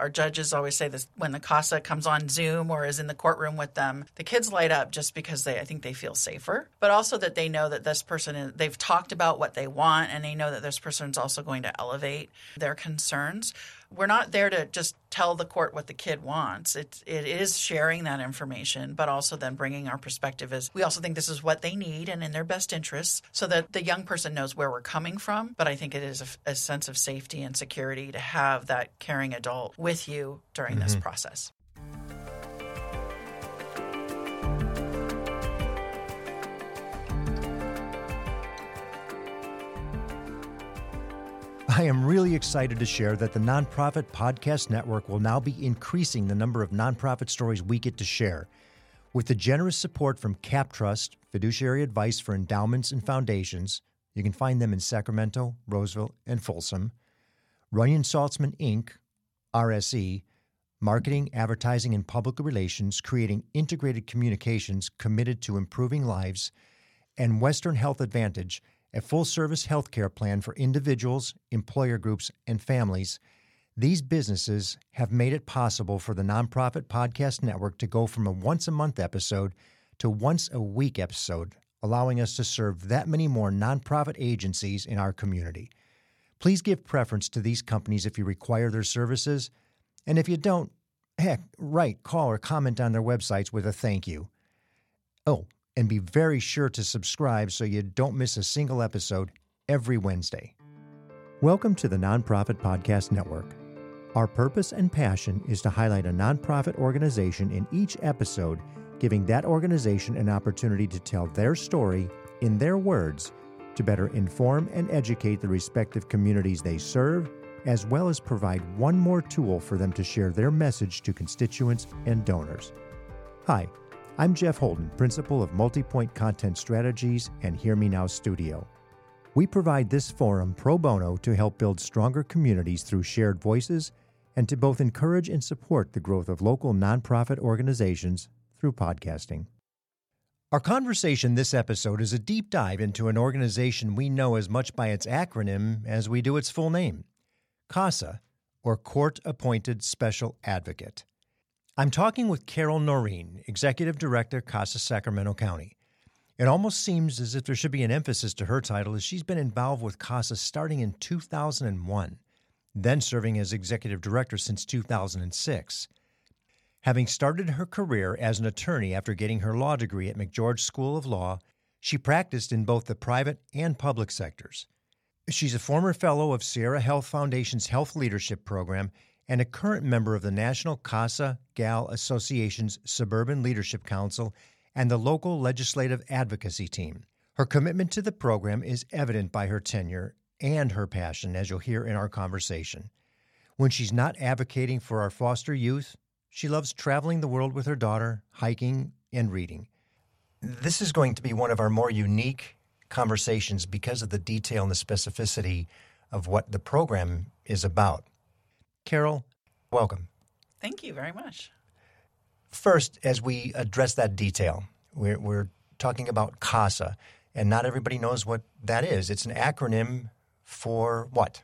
Our judges always say this when the CASA comes on Zoom or is in the courtroom with them, the kids light up just because I think they feel safer, but also that they know that this person, they've talked about what they want, and they know that this person is also going to elevate their concerns. We're not there to just tell the court what the kid wants. It is sharing that information, but also then bringing our perspective as we also think this is what they need and in their best interests so that the young person knows where we're coming from. But I think it is a sense of safety and security to have that caring adult with you during this process. I am really excited to share that the Nonprofit Podcast Network will now be increasing the number of nonprofit stories we get to share. With the generous support from CapTrust, fiduciary advice for endowments and foundations, you can find them in Sacramento, Roseville, and Folsom, Runyon Saltzman, Inc., RSE, Marketing, Advertising, and Public Relations, creating integrated communications committed to improving lives, and Western Health Advantage, a full-service healthcare plan for individuals, employer groups, and families. These businesses have made it possible for the Nonprofit Podcast Network to go from a once-a-month episode to once-a-week episode, allowing us to serve that many more nonprofit agencies in our community. Please give preference to these companies if you require their services, and if you don't, heck, write, call, or comment on their websites with a thank you. Oh, and be very sure to subscribe so you don't miss a single episode every Wednesday. Welcome to the Nonprofit Podcast Network. Our purpose and passion is to highlight a nonprofit organization in each episode, giving that organization an opportunity to tell their story in their words to better inform and educate the respective communities they serve, as well as provide one more tool for them to share their message to constituents and donors. Hi, I'm Jeff Holden, Principal of Multipoint Content Strategies and Hear Me Now Studio. We provide this forum pro bono to help build stronger communities through shared voices and to both encourage and support the growth of local nonprofit organizations through podcasting. Our conversation this episode is a deep dive into an organization we know as much by its acronym as we do its full name, CASA, or Court Appointed Special Advocate. I'm talking with Carol Noreen, Executive Director, CASA Sacramento County. It almost seems as if there should be an emphasis to her title, as she's been involved with CASA starting in 2001, then serving as Executive Director since 2006. Having started her career as an attorney after getting her law degree at McGeorge School of Law, she practiced in both the private and public sectors. She's a former fellow of Sierra Health Foundation's Health Leadership Program and a current member of the National CASA Gal Association's Suburban Leadership Council and the local legislative advocacy team. Her commitment to the program is evident by her tenure and her passion, as you'll hear in our conversation. When she's not advocating for our foster youth, she loves traveling the world with her daughter, hiking, and reading. This is going to be one of our more unique conversations because of the detail and the specificity of what the program is about. Carol, welcome. Thank you very much. First, as we address that detail, we're talking about CASA, and not everybody knows what that is. It's an acronym for what?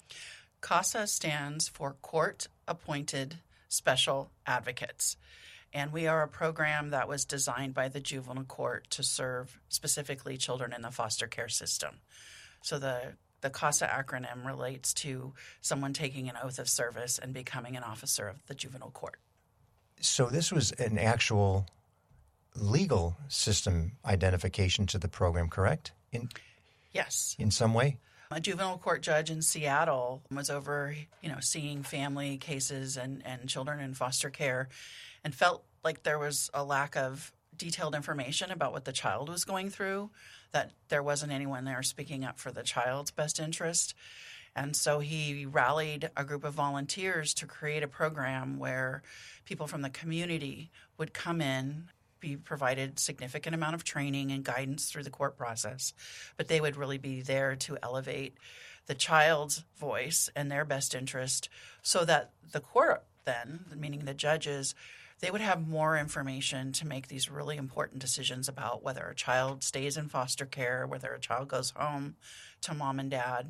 CASA stands for Court Appointed Special Advocates, and we are a program that was designed by the juvenile court to serve specifically children in the foster care system. So the CASA acronym relates to someone taking an oath of service and becoming an officer of the juvenile court. So this was an actual legal system identification to the program, correct? Yes. In some way? A juvenile court judge in Seattle was over, seeing family cases and children in foster care and felt like there was a lack of detailed information about what the child was going through, that there wasn't anyone there speaking up for the child's best interest. And so he rallied a group of volunteers to create a program where people from the community would come in, be provided significant amount of training and guidance through the court process, but they would really be there to elevate the child's voice and their best interest so that the court then, meaning the judges, they would have more information to make these really important decisions about whether a child stays in foster care, whether a child goes home to mom and dad,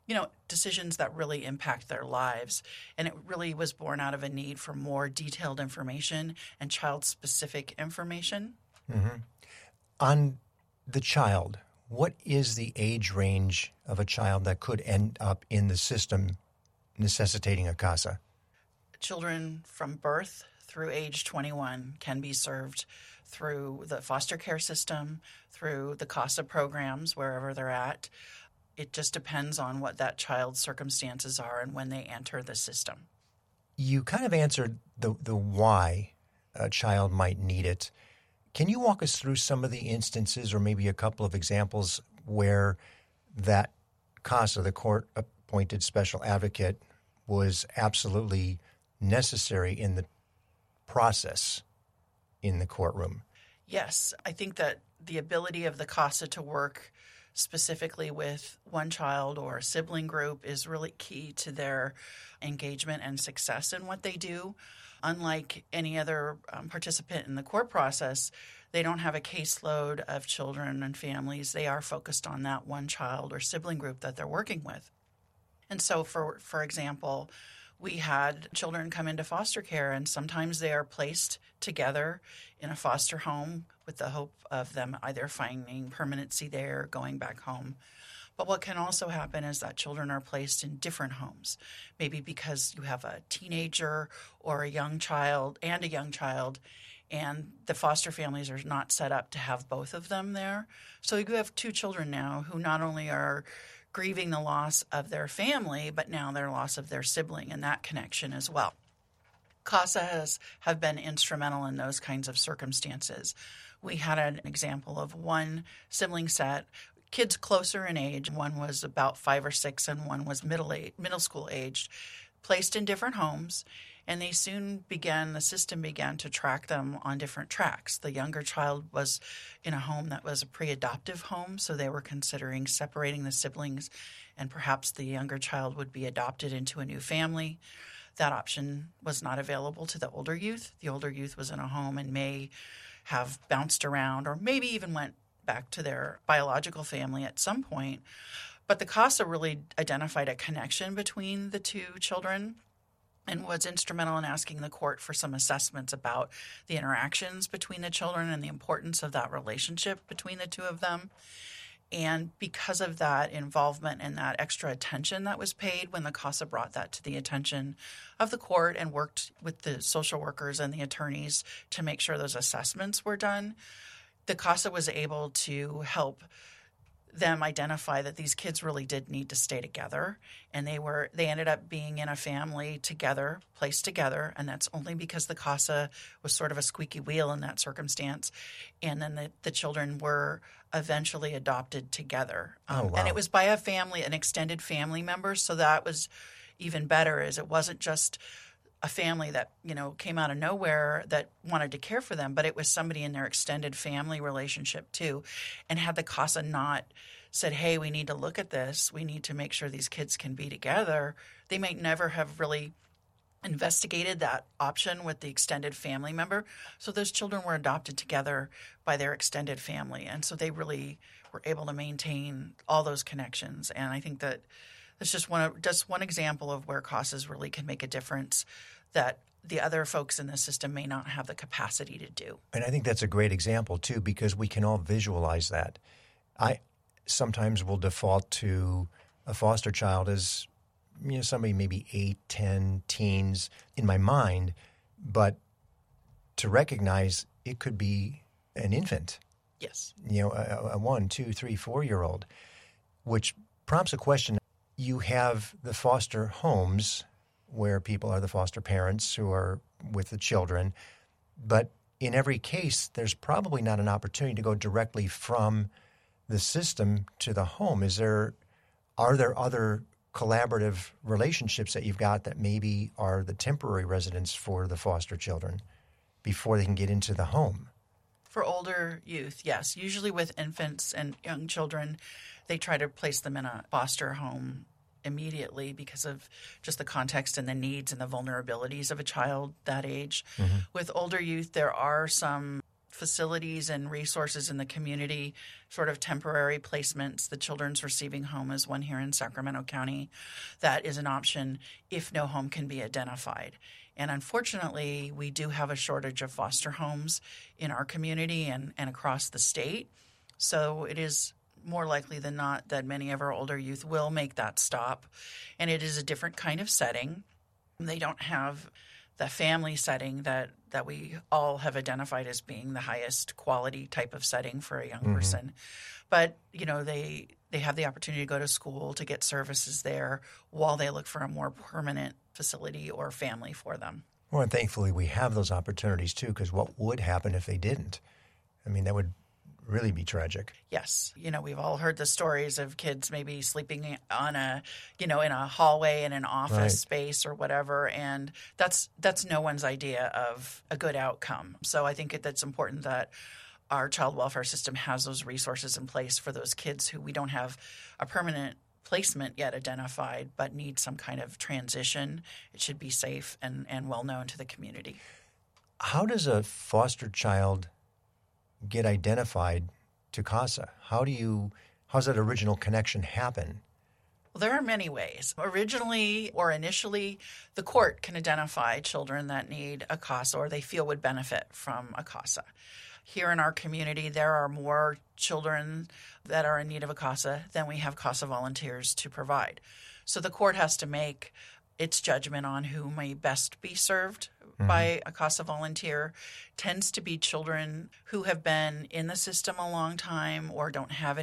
decisions that really impact their lives. And it really was born out of a need for more detailed information and child-specific information. Mm-hmm. On the child, what is the age range of a child that could end up in the system necessitating a CASA? Children from birth through age 21 can be served through the foster care system, through the CASA programs, wherever they're at. It just depends on what that child's circumstances are and when they enter the system. You kind of answered the why a child might need it. Can you walk us through some of the instances or maybe a couple of examples where that CASA, the court-appointed special advocate, was absolutely necessary in the process in the courtroom? Yes, I think that the ability of the CASA to work specifically with one child or a sibling group is really key to their engagement and success in what they do. Unlike any other participant in the court process, they don't have a caseload of children and families. They are focused on that one child or sibling group that they're working with. And so, for example, we had children come into foster care, and sometimes they are placed together in a foster home with the hope of them either finding permanency there or going back home. But what can also happen is that children are placed in different homes, maybe because you have a teenager or a young child, and the foster families are not set up to have both of them there. So you have two children now who not only are grieving the loss of their family, but now their loss of their sibling and that connection as well. CASA have been instrumental in those kinds of circumstances. We had an example of one sibling set, kids closer in age. One was about 5 or 6 and one was middle school aged, placed in different homes. And the system began to track them on different tracks. The younger child was in a home that was a pre-adoptive home, so they were considering separating the siblings, and perhaps the younger child would be adopted into a new family. That option was not available to the older youth. The older youth was in a home and may have bounced around or maybe even went back to their biological family at some point. But the CASA really identified a connection between the two children and was instrumental in asking the court for some assessments about the interactions between the children and the importance of that relationship between the two of them. And because of that involvement and that extra attention that was paid when the CASA brought that to the attention of the court and worked with the social workers and the attorneys to make sure those assessments were done, the CASA was able to help them identify that these kids really did need to stay together, and they ended up being in a family together, placed together, and that's only because the CASA was sort of a squeaky wheel in that circumstance. And then the children were eventually adopted together. Wow. And it was by an extended family member, so that was even better, as it wasn't just a family that came out of nowhere that wanted to care for them, but it was somebody in their extended family relationship too. And had the CASA not said, hey, we need to look at this, we need to make sure these kids can be together, they might never have really investigated that option with the extended family member. So those children were adopted together by their extended family, and so they really were able to maintain all those connections. And I think that it's just one example of where CASAs really can make a difference that the other folks in the system may not have the capacity to do. And I think that's a great example, too, because we can all visualize that. I sometimes will default to a foster child as somebody maybe 8, 10, teens in my mind, but to recognize it could be an infant. Yes. A 1, 2, 3, 4-year-old, which prompts a question. You have the foster homes where people are the foster parents who are with the children, but in every case, there's probably not an opportunity to go directly from the system to the home. Are there other collaborative relationships that you've got that maybe are the temporary residence for the foster children before they can get into the home? For older youth, yes. Usually with infants and young children, they try to place them in a foster home immediately because of just the context and the needs and the vulnerabilities of a child that age. Mm-hmm. With older youth, there are some facilities and resources in the community, sort of temporary placements. The Children's Receiving Home is one here in Sacramento County. That is an option if no home can be identified. And unfortunately, we do have a shortage of foster homes in our community and across the state. So it is more likely than not that many of our older youth will make that stop. And it is a different kind of setting. They don't have the family setting that we all have identified as being the highest quality type of setting for a young person. But, they have the opportunity to go to school, to get services there while they look for a more permanent facility or family for them. Well, and thankfully we have those opportunities too, because what would happen if they didn't? I mean, that would really be tragic. Yes. We've all heard the stories of kids maybe sleeping on in a hallway in an office space or whatever. And that's no one's idea of a good outcome. So I think that's important that our child welfare system has those resources in place for those kids who we don't have a permanent placement yet identified, but need some kind of transition. It should be safe and well known to the community. How does a foster child get identified to CASA? How's that original connection happen? Well, there are many ways. Initially, the court can identify children that need a CASA or they feel would benefit from a CASA. Here in our community, there are more children that are in need of a CASA than we have CASA volunteers to provide. So the court has to make its judgment on who may best be served by a CASA volunteer. Tends to be children who have been in the system a long time or don't have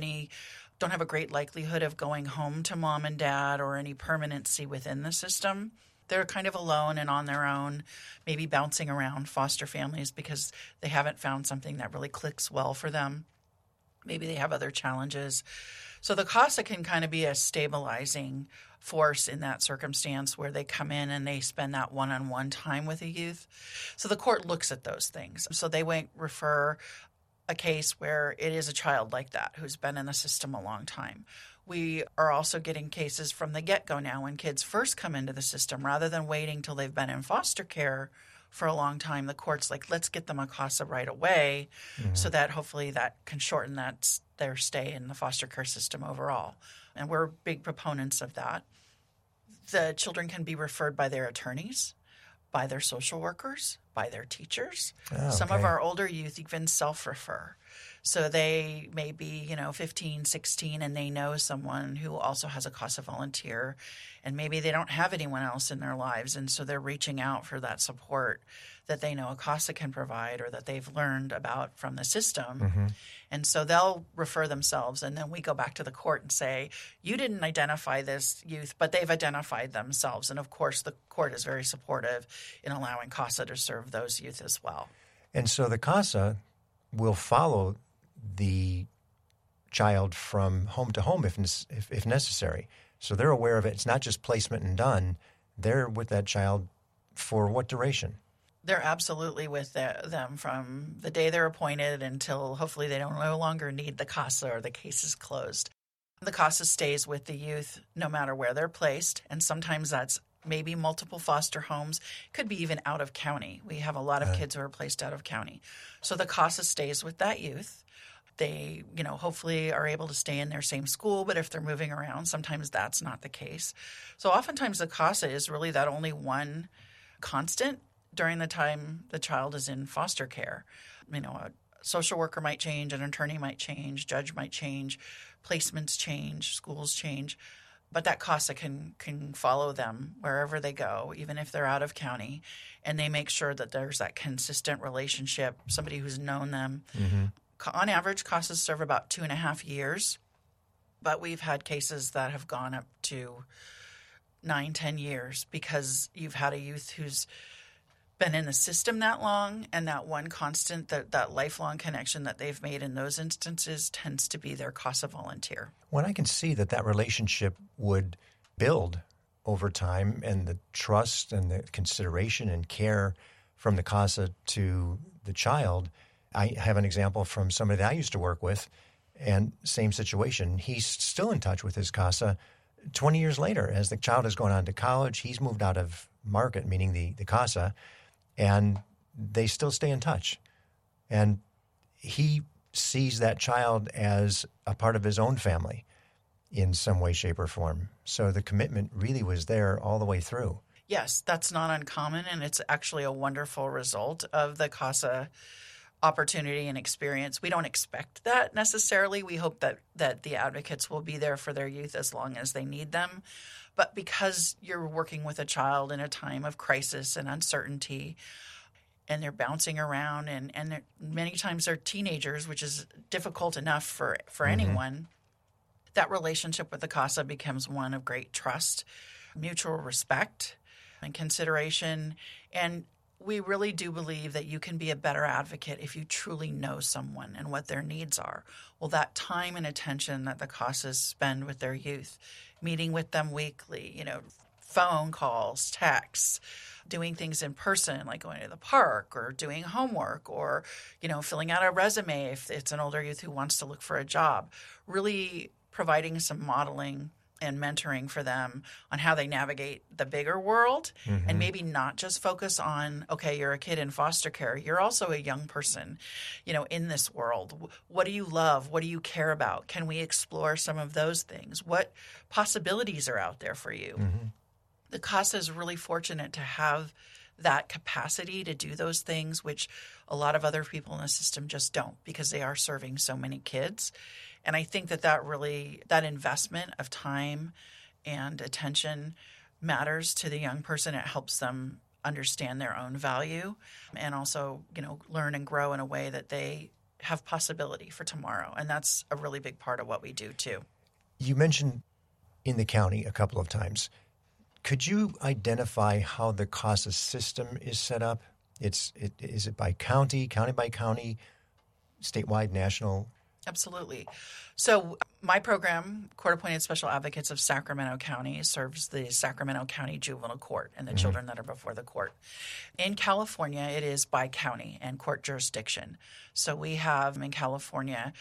a great likelihood of going home to mom and dad or any permanency within the system. They're kind of alone and on their own, maybe bouncing around foster families because they haven't found something that really clicks well for them. Maybe they have other challenges. So the CASA can kind of be a stabilizing force in that circumstance where they come in and they spend that one-on-one time with a youth. So the court looks at those things. So they won't refer a case where it is a child like that who's been in the system a long time. We are also getting cases from the get-go now when kids first come into the system. Rather than waiting till they've been in foster care for a long time, the court's like, let's get them a CASA right away so that hopefully that can shorten their stay in the foster care system overall. And we're big proponents of that. The children can be referred by their attorneys, by their social workers, by their teachers. Some of our older youth even self-refer. So they may be, 15, 16, and they know someone who also has a CASA volunteer, and maybe they don't have anyone else in their lives, and so they're reaching out for that support that they know a CASA can provide or that they've learned about from the system. And so they'll refer themselves, and then we go back to the court and say, you didn't identify this youth, but they've identified themselves. And, of course, the court is very supportive in allowing CASA to serve those youth as well. And so the CASA will follow the child from home to home if necessary. So they're aware of it. It's not just placement and done. They're with that child for what duration? They're absolutely with them from the day they're appointed until hopefully they don't no longer need the CASA or the case is closed. The CASA stays with the youth no matter where they're placed, and sometimes that's maybe multiple foster homes, could be even out of county. We have a lot of kids who are placed out of county. So the CASA stays with that youth. They, hopefully are able to stay in their same school, but if they're moving around, sometimes that's not the case. So oftentimes the CASA is really that only one constant during the time the child is in foster care. A social worker might change, an attorney might change, judge might change, placements change, schools change. But that CASA can follow them wherever they go, even if they're out of county, and they make sure that there's that consistent relationship, somebody who's known them. On average, CASAs serve about 2.5 years, but we've had cases that have gone up to 9-10 years because you've had a youth who's been in the system that long, and that one constant, that lifelong connection that they've made in those instances tends to be their CASA volunteer. When I can see that relationship would build over time, and the trust and the consideration and care from the CASA to the child. I have an example from somebody that I used to work with, and same situation. He's still in touch with his CASA 20 years later. As the child has gone on to college, he's moved out of market, meaning the CASA, and they still stay in touch. And he sees that child as a part of his own family in some way, shape, or form. So the commitment really was there all the way through. Yes, that's not uncommon, and it's actually a wonderful result of the CASA opportunity and experience. We don't expect that necessarily. We hope that the advocates will be there for their youth as long as they need them. But because you're working with a child in a time of crisis and uncertainty, and they're bouncing around, and many times they're teenagers, which is difficult enough for anyone, that relationship with the CASA becomes one of great trust, mutual respect, and consideration. And we really do believe that you can be a better advocate if you truly know someone and what their needs are. Well, that time and attention that the CASAs spend with their youth, meeting with them weekly, phone calls, texts, doing things in person, like going to the park or doing homework or, filling out a resume if it's an older youth who wants to look for a job, really providing some modeling and mentoring for them on how they navigate the bigger world and maybe not just focus on, okay, you're a kid in foster care. You're also a young person, in this world. What do you love? What do you care about? Can we explore some of those things? What possibilities are out there for you? The CASA is really fortunate to have that capacity to do those things, which a lot of other people in the system just don't, because they are serving so many kids. And I think that investment of time and attention matters to the young person. It helps them understand their own value and also, learn and grow in a way that they have possibility for tomorrow. And that's a really big part of what we do too. You mentioned in the county a couple of times. Could you identify how the CASA system is set up? Is it by county by county, statewide, national? Absolutely. So my program, Court-Appointed Special Advocates of Sacramento County, serves the Sacramento County Juvenile Court and the children that are before the court. In California, it is by county and court jurisdiction. So we have in California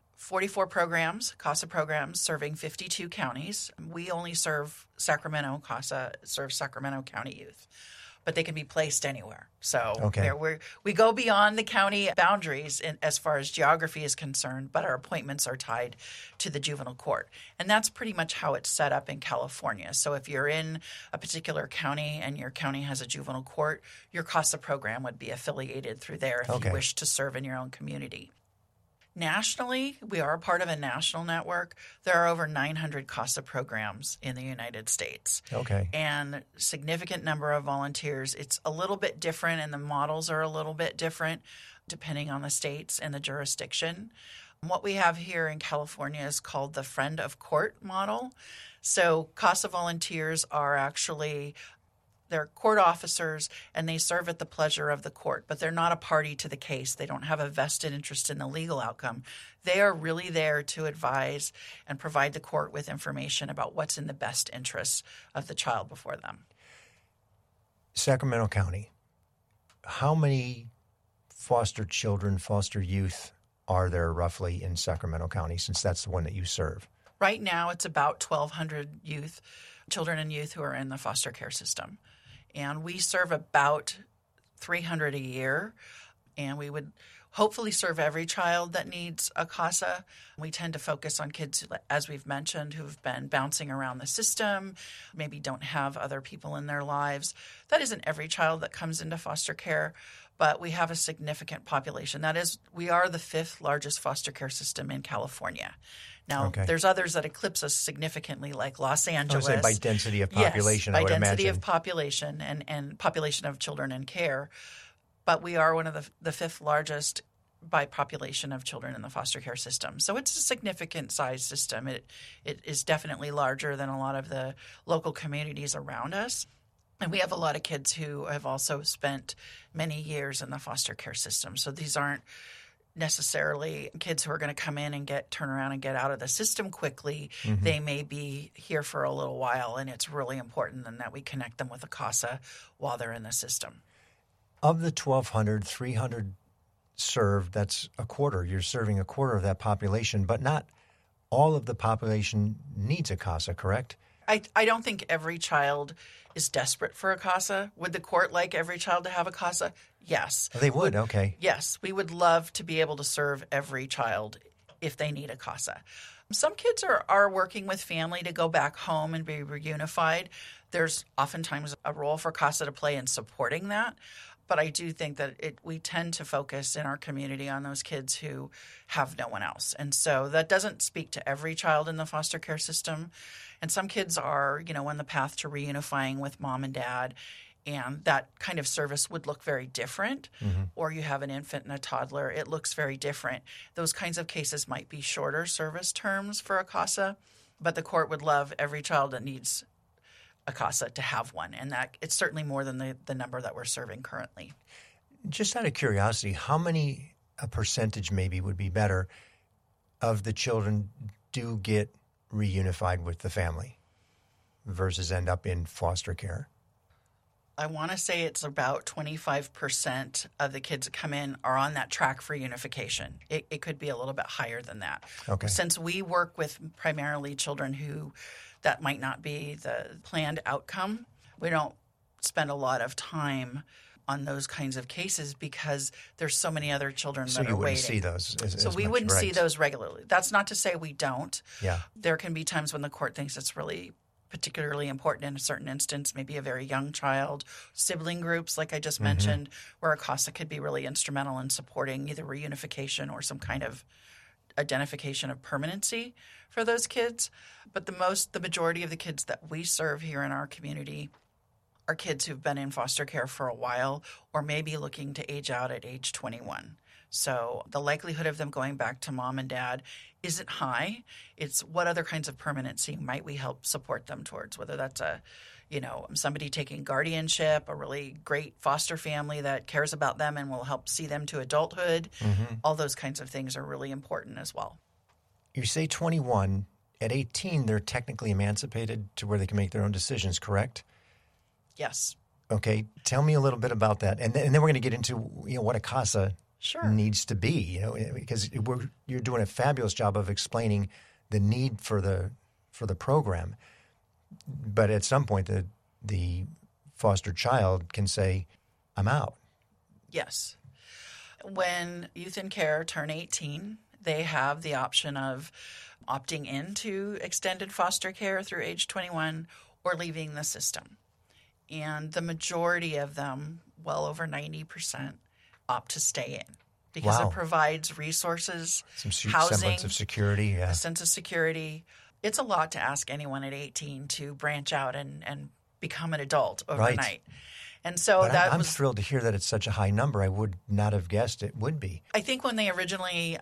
44 programs, CASA programs, serving 52 counties. We only serve Sacramento. CASA serves Sacramento County youth, but they can be placed anywhere. So we go beyond the county boundaries as far as geography is concerned, but our appointments are tied to the juvenile court. And that's pretty much how it's set up in California. So if you're in a particular county and your county has a juvenile court, your CASA program would be affiliated through there if you wish to serve in your own community. Nationally, we are a part of a national network. There are over 900 CASA programs in the United States. And a significant number of volunteers. It's a little bit different, and the models are a little bit different depending on the states and the jurisdiction. What we have here in California is called the Friend of Court model. So CASA volunteers are actually they're court officers, and they serve at the pleasure of the court, but they're not a party to the case. They don't have a vested interest in the legal outcome. They are really there to advise and provide the court with information about what's in the best interests of the child before them. Sacramento County, how many foster children, foster youth are there roughly in Sacramento County, since that's the one that you serve? Right now, it's about 1,200 children and youth who are in the foster care system. And we serve about 300 a year, and we would hopefully serve every child that needs a CASA. We tend to focus on kids, as we've mentioned, who've been bouncing around the system, maybe don't have other people in their lives. That isn't every child that comes into foster care, but we have a significant population. That is, we are the 5th largest foster care system in California. Now, there's others that eclipse us significantly, like Los Angeles. I would say by density of population, I would imagine. By density of population and population of children in care. But we are one of the 5th largest by population of children in the foster care system. So it's a significant size system. It is definitely larger than a lot of the local communities around us. And we have a lot of kids who have also spent many years in the foster care system. So these aren't necessarily kids who are going to come in and turn around and get out of the system quickly. They may be here for a little while, and it's really important then that we connect them with a CASA while they're in the system. Of the 1,200, 300 served, that's a quarter. You're serving a quarter of that population, but not all of the population needs a CASA, correct? I don't think every child is desperate for a CASA. Would the court like every child to have a CASA? Yes. Oh, they would, okay. Yes. We would love to be able to serve every child if they need a CASA. Some kids are working with family to go back home and be reunified. There's oftentimes a role for CASA to play in supporting that. But I do think that we tend to focus in our community on those kids who have no one else. And so that doesn't speak to every child in the foster care system. And some kids are, on the path to reunifying with mom and dad. And that kind of service would look very different. Mm-hmm. Or you have an infant and a toddler. It looks very different. Those kinds of cases might be shorter service terms for a CASA. But the court would love every child that needs a CASA to have one, and that it's certainly more than the number that we're serving currently. Just out of curiosity, how many, a percentage maybe would be better, of the children do get reunified with the family versus end up in foster care? I want to say it's about 25% of the kids that come in are on that track for unification. It could be a little bit higher than that. Okay. Since we work with primarily children who that might not be the planned outcome, we don't spend a lot of time on those kinds of cases because there's so many other children that are waiting. So you wouldn't see those as we much, wouldn't right? see those regularly. That's not to say we don't. Yeah. There can be times when the court thinks it's really particularly important in a certain instance, maybe a very young child, sibling groups like I just mentioned, where a CASA could be really instrumental in supporting either reunification or some kind of identification of permanency for those kids. But the majority of the kids that we serve here in our community are kids who've been in foster care for a while or maybe looking to age out at age 21. So the likelihood of them going back to mom and dad isn't high. It's what other kinds of permanency might we help support them towards, whether that's somebody taking guardianship, a really great foster family that cares about them and will help see them to adulthood. Mm-hmm. All those kinds of things are really important as well. You say 21. At 18, they're technically emancipated to where they can make their own decisions, correct? Yes. Okay. Tell me a little bit about that. And then we're going to get into what a CASA needs to be, because you're doing a fabulous job of explaining the need for the program. But at some point, the foster child can say, I'm out. Yes. When youth in care turn 18, they have the option of opting into extended foster care through age 21 or leaving the system. And the majority of them, well over 90%, opt to stay in because it provides resources, housing, semblance of security, a sense of security. It's a lot to ask anyone at 18 to branch out and become an adult overnight. Right. And so I'm thrilled to hear that it's such a high number. I would not have guessed it would be. I think when they originally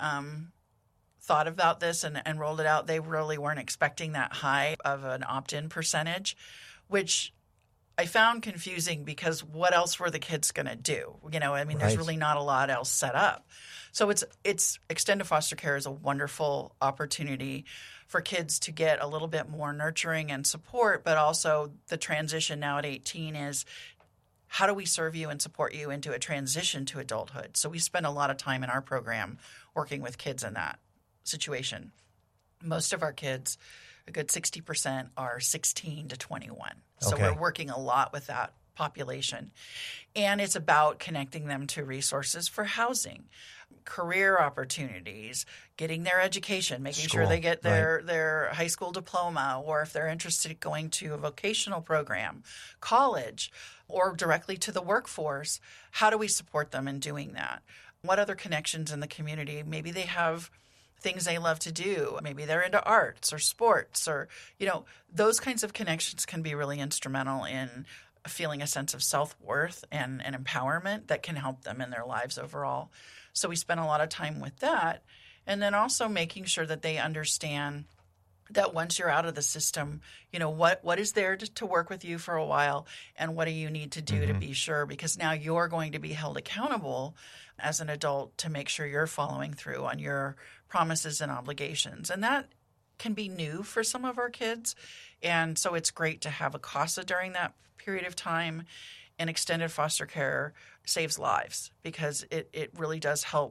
thought about this and rolled it out, they really weren't expecting that high of an opt-in percentage, which I found confusing because what else were the kids going to do? There's really not a lot else set up. So it's extended foster care is a wonderful opportunity for kids to get a little bit more nurturing and support, but also the transition now at 18 is how do we serve you and support you into a transition to adulthood? So we spend a lot of time in our program working with kids in that situation. Most of our kids, a good 60%, are 16 to 21. So we're working a lot with that population. And it's about connecting them to resources for housing, career opportunities, getting their education, making sure they get their high school diploma, or if they're interested in going to a vocational program, college, or directly to the workforce. How do we support them in doing that? What other connections in the community? Maybe they have things they love to do. Maybe they're into arts or sports or, those kinds of connections can be really instrumental in feeling a sense of self-worth and empowerment that can help them in their lives overall. So we spend a lot of time with that. And then also making sure that they understand that once you're out of the system, what is there to work with you for a while and what do you need to do to be sure? Because now you're going to be held accountable as an adult to make sure you're following through on your promises and obligations. And that can be new for some of our kids. And so it's great to have a CASA during that period of time. And extended foster care saves lives because it really does help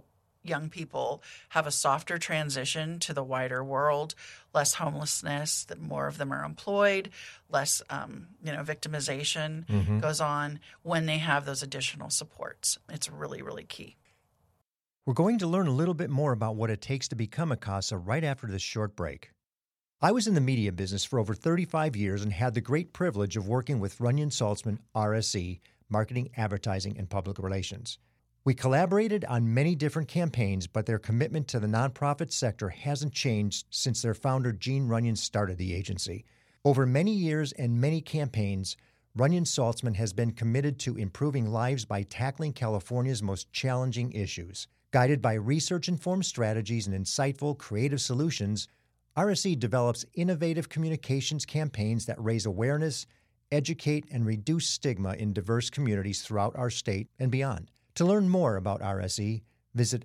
young people have a softer transition to the wider world, less homelessness, that more of them are employed, less victimization goes on when they have those additional supports. It's really, really key. We're going to learn a little bit more about what it takes to become a CASA right after this short break. I was in the media business for over 35 years and had the great privilege of working with Runyon Saltzman, RSE, Marketing, Advertising, and Public Relations. We collaborated on many different campaigns, but their commitment to the nonprofit sector hasn't changed since their founder, Gene Runyon, started the agency. Over many years and many campaigns, Runyon Saltzman has been committed to improving lives by tackling California's most challenging issues. Guided by research-informed strategies and insightful, creative solutions, RSE develops innovative communications campaigns that raise awareness, educate, and reduce stigma in diverse communities throughout our state and beyond. To learn more about RSE, visit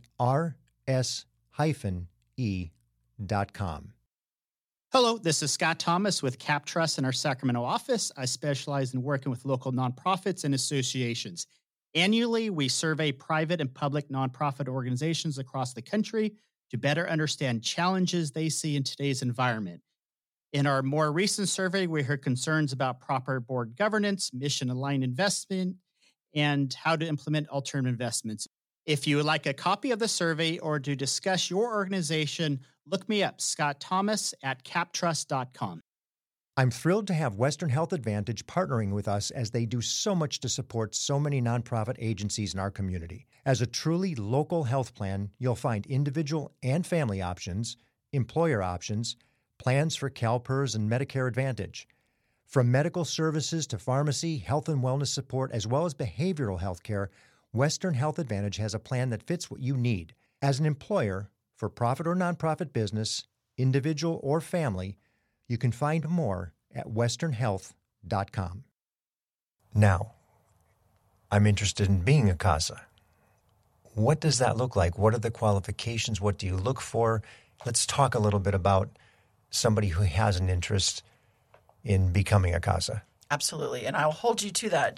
rs-e.com. Hello, this is Scott Thomas with CapTrust in our Sacramento office. I specialize in working with local nonprofits and associations. Annually, we survey private and public nonprofit organizations across the country to better understand challenges they see in today's environment. In our more recent survey, we heard concerns about proper board governance, mission-aligned investment, and how to implement alternative investments. If you would like a copy of the survey or to discuss your organization, look me up, Scott Thomas at captrust.com. I'm thrilled to have Western Health Advantage partnering with us as they do so much to support so many nonprofit agencies in our community. As a truly local health plan, you'll find individual and family options, employer options, plans for CalPERS and Medicare Advantage. From medical services to pharmacy, health and wellness support, as well as behavioral health care, Western Health Advantage has a plan that fits what you need. As an employer, for profit or nonprofit business, individual or family, you can find more at westernhealth.com. Now, I'm interested in being a CASA. What does that look like? What are the qualifications? What do you look for? Let's talk a little bit about somebody who has an interest in becoming a CASA. Absolutely. And I'll hold you to that,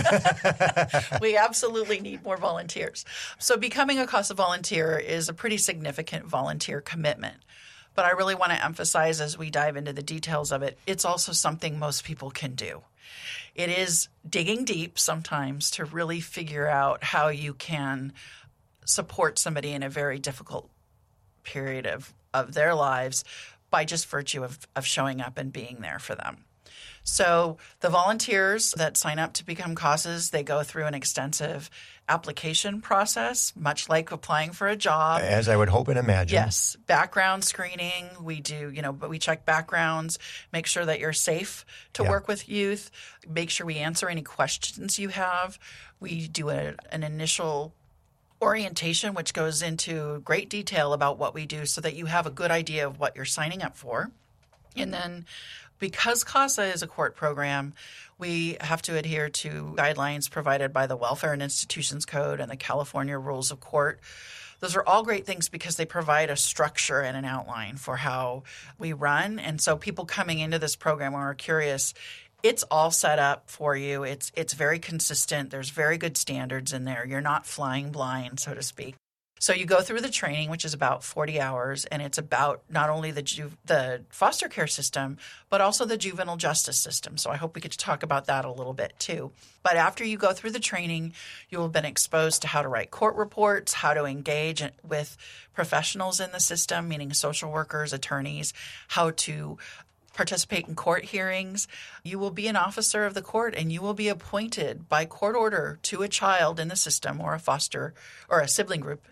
Jeff. We absolutely need more volunteers. So becoming a CASA volunteer is a pretty significant volunteer commitment. But I really want to emphasize as we dive into the details of it, it's also something most people can do. It is digging deep sometimes to really figure out how you can support somebody in a very difficult period of their lives by just virtue of showing up and being there for them. So the volunteers that sign up to become CASAs, they go through an extensive application process, much like applying for a job. As I would hope and imagine. Yes. Background screening. We do, but we check backgrounds, make sure that you're safe to work with youth, make sure we answer any questions you have. We do an initial orientation, which goes into great detail about what we do so that you have a good idea of what you're signing up for. And then because CASA is a court program, we have to adhere to guidelines provided by the Welfare and Institutions Code and the California Rules of Court. Those are all great things because they provide a structure and an outline for how we run. And so people coming into this program when are curious, it's all set up for you. It's very consistent. There's very good standards in there. You're not flying blind, so to speak. So you go through the training, which is about 40 hours, and it's about not only the foster care system, but also the juvenile justice system. So I hope we get to talk about that a little bit too. But after you go through the training, you will have been exposed to how to write court reports, how to engage with professionals in the system, meaning social workers, attorneys, how to participate in court hearings. You will be an officer of the court and you will be appointed by court order to a child in the system or a foster or a sibling group,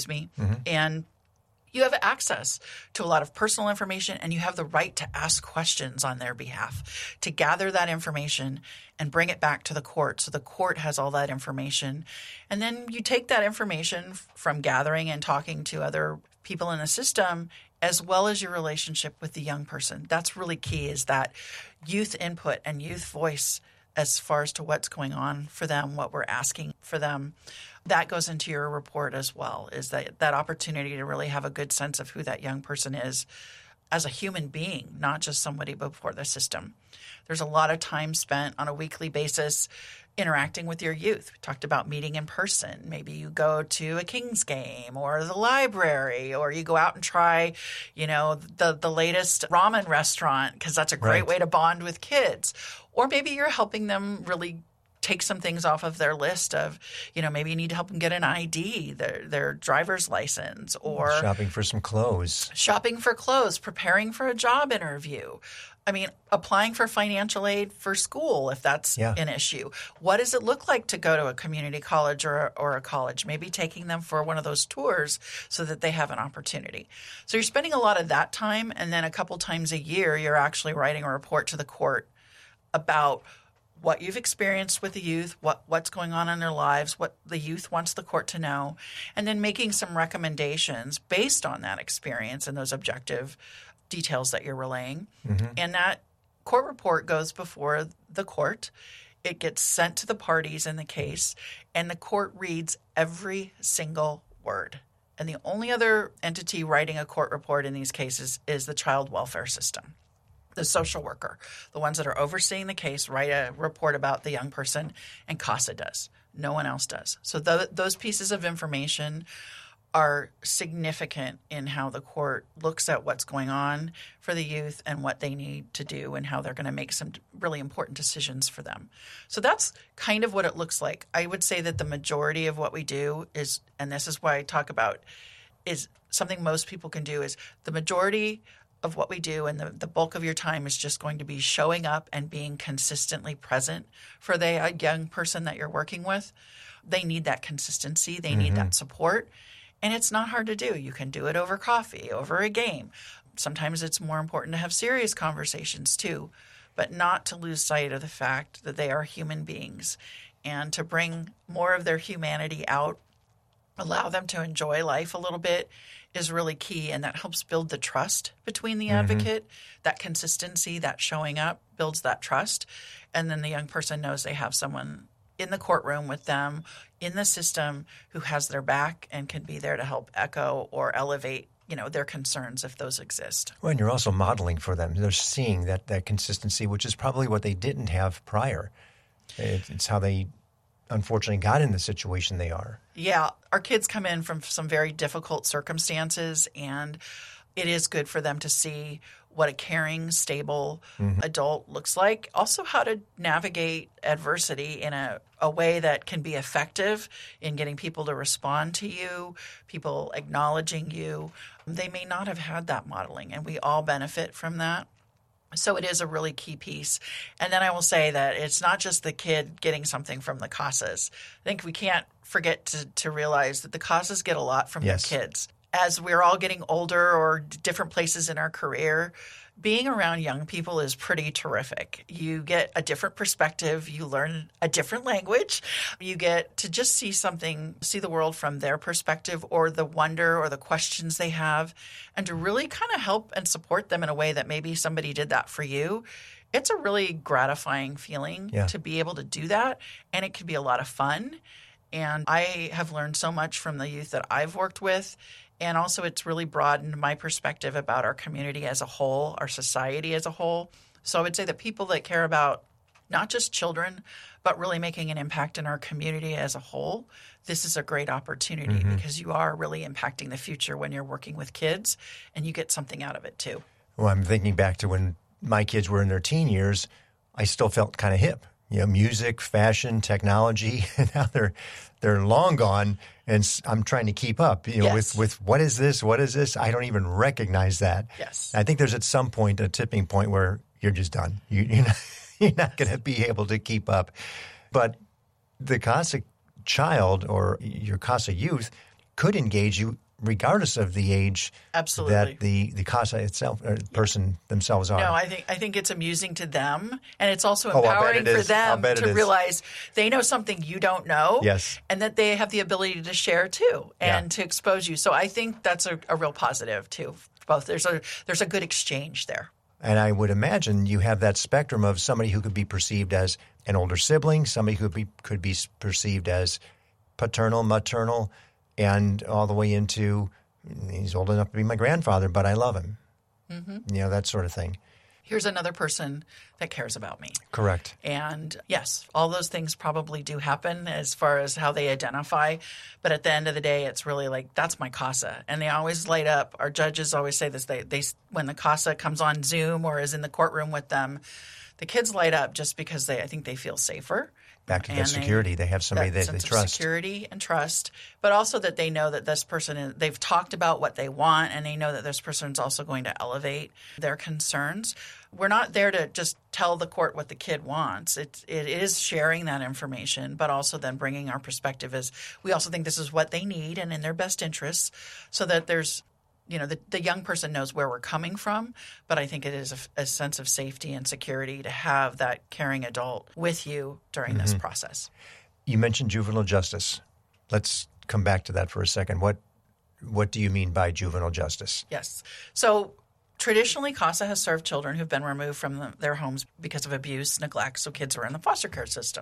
And you have access to a lot of personal information and you have the right to ask questions on their behalf, to gather that information and bring it back to the court. So the court has all that information. And then you take that information from gathering and talking to other people in the system as well as your relationship with the young person. That's really key, is that youth input and youth voice as far as to what's going on for them, what we're asking for them. That goes into your report as well, is that opportunity to really have a good sense of who that young person is as a human being, not just somebody before the system. There's a lot of time spent on a weekly basis interacting with your youth. We talked about meeting in person. Maybe you go to a Kings game or the library, or you go out and try, the latest ramen restaurant, because that's a great way to bond with kids. Or maybe you're helping them really take some things off of their list of, maybe you need to help them get an ID, their driver's license, or shopping for some clothes. Shopping for clothes, preparing for a job interview. I mean, applying for financial aid for school, if that's an issue. What does it look like to go to a community college or a college? Maybe taking them for one of those tours so that they have an opportunity. So you're spending a lot of that time, and then a couple times a year, you're actually writing a report to the court about what you've experienced with the youth, what's going on in their lives, what the youth wants the court to know, and then making some recommendations based on that experience and those objective details that you're relaying. Mm-hmm. And that court report goes before the court. It gets sent to the parties in the case, and the court reads every single word. And the only other entity writing a court report in these cases is the child welfare system. The social worker, the ones that are overseeing the case, write a report about the young person, and CASA does. No one else does. So those pieces of information are significant in how the court looks at what's going on for the youth and what they need to do and how they're going to make some really important decisions for them. So that's kind of what it looks like. I would say that the majority of what we do is, and this is why I talk about, is something most people can do, is the majority of what we do, and the bulk of your time is just going to be showing up and being consistently present for the young person that you're working with. They need that consistency. They need that support. And it's not hard to do. You can do it over coffee, over a game. Sometimes it's more important to have serious conversations too, but not to lose sight of the fact that they are human beings, and to bring more of their humanity out, allow them to enjoy life a little bit, is really key, and that helps build the trust between the advocate. That consistency, that showing up builds that trust, and then the young person knows they have someone in the courtroom with them, in the system, who has their back and can be there to help echo or elevate, their concerns if those exist. Well, and you're also modeling for them. They're seeing that consistency, which is probably what they didn't have prior. It's how they unfortunately got in the situation they are. Yeah, our kids come in from some very difficult circumstances, and it is good for them to see what a caring, stable adult looks like. Also, how to navigate adversity in a way that can be effective in getting people to respond to you, people acknowledging you. They may not have had that modeling, and we all benefit from that. So it is a really key piece. And then I will say that it's not just the kid getting something from the CASAs. I think we can't forget to realize that the CASAs get a lot from their kids. As we're all getting older or different places in our career, being around young people is pretty terrific. You get a different perspective. You learn a different language. You get to just see the world from their perspective, or the wonder or the questions they have, and to really kind of help and support them in a way that maybe somebody did that for you. It's a really gratifying feeling to be able to do that, and it can be a lot of fun. And I have learned so much from the youth that I've worked with. And also it's really broadened my perspective about our community as a whole, our society as a whole. So I would say that people that care about not just children, but really making an impact in our community as a whole, this is a great opportunity because you are really impacting the future when you're working with kids, and you get something out of it too. Well, I'm thinking back to when my kids were in their teen years, I still felt kind of hip. Music, fashion, technology, and now they're long gone, and I'm trying to keep up. With what is this? What is this? I don't even recognize that. Yes, I think there's at some point a tipping point where you're just done. You're not going to be able to keep up. But the CASA child or your CASA youth could engage you regardless of the age that the CASA itself or person themselves are. No, I think it's amusing to them, and it's also empowering for them to realize they know something you don't know, and that they have the ability to share too and to expose you. So I think that's a real positive too. Both there's a good exchange there. And I would imagine you have that spectrum of somebody who could be perceived as an older sibling, somebody who could be perceived as paternal, maternal, and all the way into, he's old enough to be my grandfather, but I love him. that sort of thing. Here's another person that cares about me. Correct. And yes, all those things probably do happen as far as how they identify. But at the end of the day, it's really like, that's my CASA. And they always light up. Our judges always say this. They when the CASA comes on Zoom or is in the courtroom with them, the kids light up just because I think they feel safer. Back to that security. They have somebody that they trust. Security and trust, but also that they know that this person, they've talked about what they want, and they know that this person is also going to elevate their concerns. We're not there to just tell the court what the kid wants. It is sharing that information, but also then bringing our perspective as we also think this is what they need and in their best interests, so that there's the young person knows where we're coming from, but I think it is a sense of safety and security to have that caring adult with you during this process. You mentioned juvenile justice. Let's come back to that for a second. What do you mean by juvenile justice? Yes. So traditionally, CASA has served children who've been removed from their homes because of abuse, neglect, so kids are in the foster care system.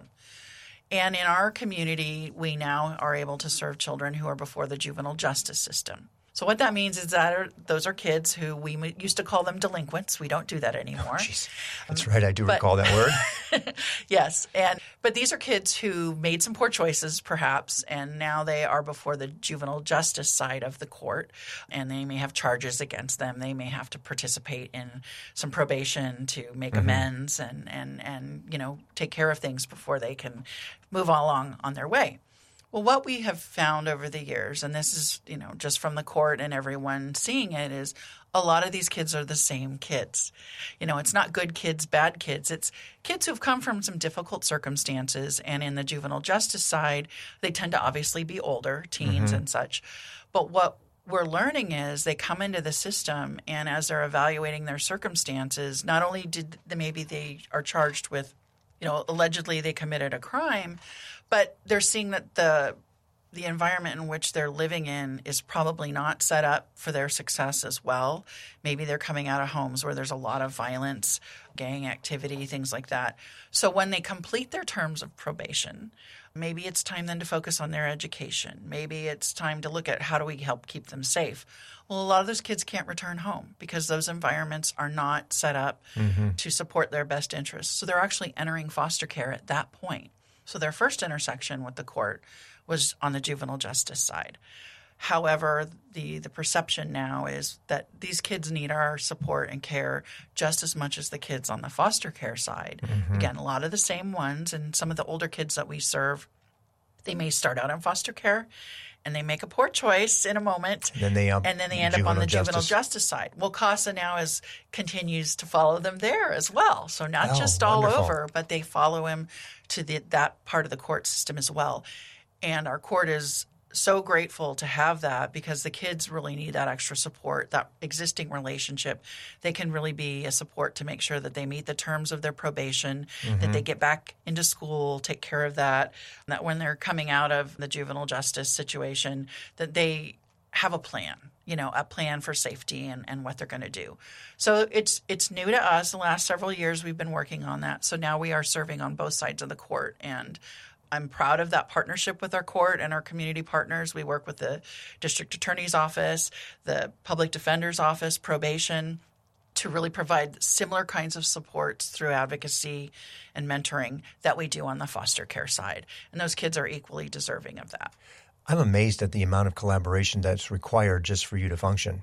And in our community, we now are able to serve children who are before the juvenile justice system. So what that means is that those are kids who we used to call them delinquents. We don't do that anymore. Oh, that's right. I do recall that word. Yes. But these are kids who made some poor choices, perhaps, and now they are before the juvenile justice side of the court, and they may have charges against them. They may have to participate in some probation to make amends and take care of things before they can move along on their way. Well, what we have found over the years, and this is, just from the court and everyone seeing it, is a lot of these kids are the same kids. It's not good kids, bad kids. It's kids who've come from some difficult circumstances. And in the juvenile justice side, they tend to obviously be older, teens and such. But what we're learning is they come into the system, and as they're evaluating their circumstances, not only did maybe they are charged with, allegedly they committed a crime, but they're seeing that the environment in which they're living in is probably not set up for their success as well. Maybe they're coming out of homes where there's a lot of violence, gang activity, things like that. So when they complete their terms of probation, maybe it's time then to focus on their education. Maybe it's time to look at how do we help keep them safe. Well, a lot of those kids can't return home because those environments are not set up to support their best interests. So they're actually entering foster care at that point. So their first intersection with the court was on the juvenile justice side. However, the perception now is that these kids need our support and care just as much as the kids on the foster care side. Again, a lot of the same ones, and some of the older kids that we serve, they may start out in foster care and they make a poor choice in a moment, and then they end up on the juvenile justice side. Well, CASA now continues to follow them there as well. So not just all over, but they follow him to that part of the court system as well. And our court is so grateful to have that because the kids really need that extra support, that existing relationship. They can really be a support to make sure that they meet the terms of their probation, that they get back into school, take care of that when they're coming out of the juvenile justice situation, that they have a plan, a plan for safety and what they're going to do. So it's new to us. The last several years we've been working on that. So now we are serving on both sides of the court, and I'm proud of that partnership with our court and our community partners. We work with the district attorney's office, the public defender's office, probation, to really provide similar kinds of supports through advocacy and mentoring that we do on the foster care side. And those kids are equally deserving of that. I'm amazed at the amount of collaboration that's required just for you to function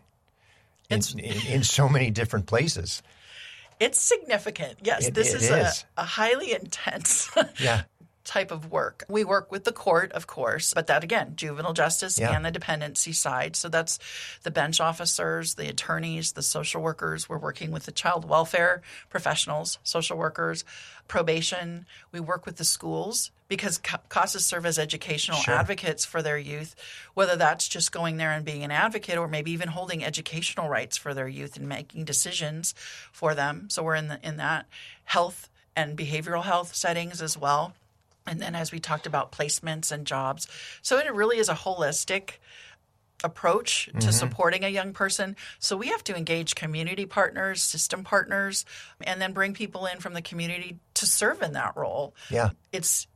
in so many different places. It's significant. Yes, this is a highly intense type of work. We work with the court, of course, but that, again, juvenile justice and the dependency side. So that's the bench officers, the attorneys, the social workers. We're working with the child welfare professionals, social workers, probation. We work with the schools because CASAs serve as educational advocates for their youth, whether that's just going there and being an advocate or maybe even holding educational rights for their youth and making decisions for them. So we're in that health and behavioral health settings as well. And then as we talked about placements and jobs. So it really is a holistic approach to supporting a young person. So we have to engage community partners, system partners, and then bring people in from the community to serve in that role. Yeah. It's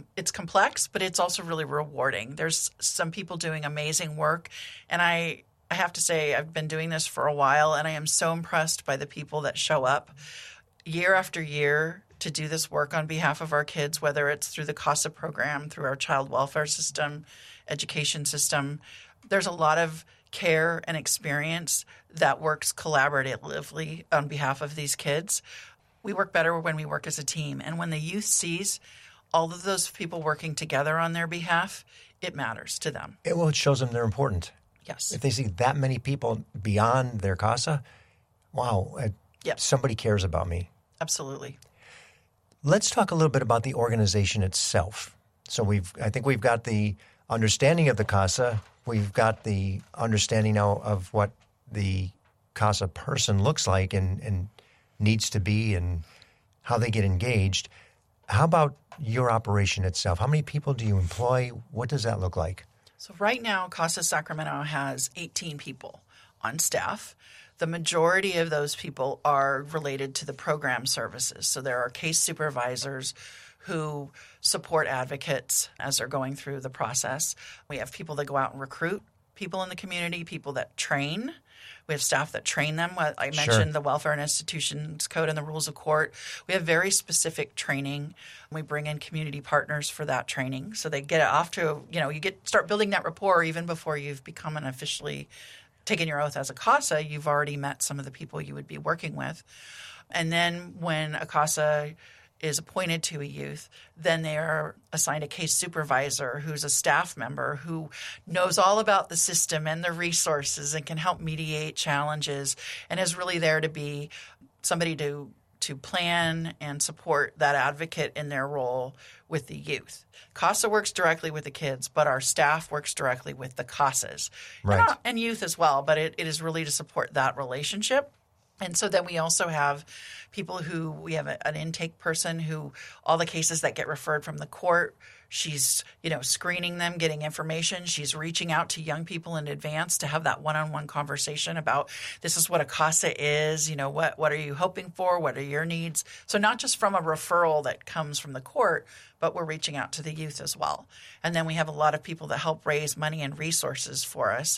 complex, but it's also really rewarding. There's some people doing amazing work, and I I have to say I've been doing this for a while, and I am so impressed by the people that show up year after year to do this work on behalf of our kids, whether it's through the CASA program, through our child welfare system, education system. There's a lot of care and experience that works collaboratively on behalf of these kids. We work better when we work as a team. And when the youth sees all of those people working together on their behalf, it matters to them. It shows them they're important. Yes. If they see that many people beyond their CASA, wow, somebody cares about me. Absolutely. Let's talk a little bit about the organization itself. So I think we've got the understanding of the CASA. We've got the understanding now of what the CASA person looks like and needs to be and how they get engaged. How about your operation itself? How many people do you employ? What does that look like? So right now, CASA Sacramento has 18 people on staff. The majority of those people are related to the program services. So there are case supervisors who support advocates as they're going through the process. We have people that go out and recruit people in the community, people that train. We have staff that train them. I mentioned the Welfare and Institutions Code and the Rules of Court. We have very specific training. We bring in community partners for that training. So they get off to, start building that rapport even before you've become an officially taken your oath as a CASA. You've already met some of the people you would be working with. And then when a CASA is appointed to a youth, then they are assigned a case supervisor who's a staff member who knows all about the system and the resources and can help mediate challenges and is really there to be somebody to plan and support that advocate in their role with the youth. CASA works directly with the kids, but our staff works directly with the CASAs. Right. And youth as well, but it is really to support that relationship. And so then we also have people who we have an intake person who all the cases that get referred from the court, she's, screening them, getting information. She's reaching out to young people in advance to have that one-on-one conversation about this is what a CASA is, what are you hoping for? What are your needs? So not just from a referral that comes from the court, but we're reaching out to the youth as well. And then we have a lot of people that help raise money and resources for us.